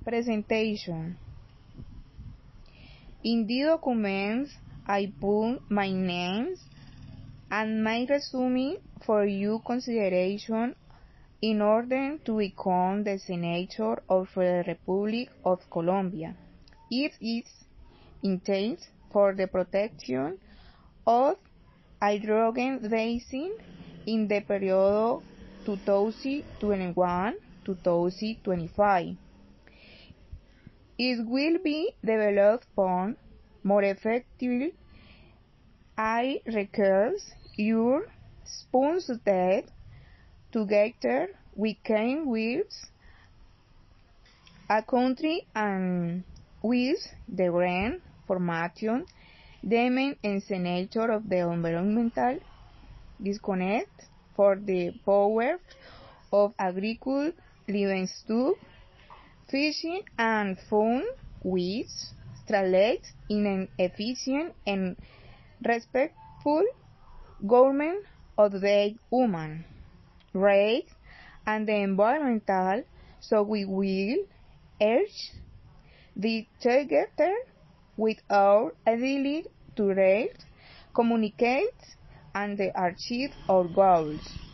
Presentation. In the documents, I put my names and my resume for your consideration in order to become the Senator of the Republic of Colombia. It is intended for the protection of hydrogen basin in the period 2021-2025. It will be developed upon more effectively. I request your sponsor that together we can build a country and with the grand formation, the main and senator of the environmental disconnect for the power of agriculture, livestock, fishing and food which translate in an efficient and respectful government of the human rights and the environmental, so we will urge the together with our ability to read, communicate, and achieve our goals.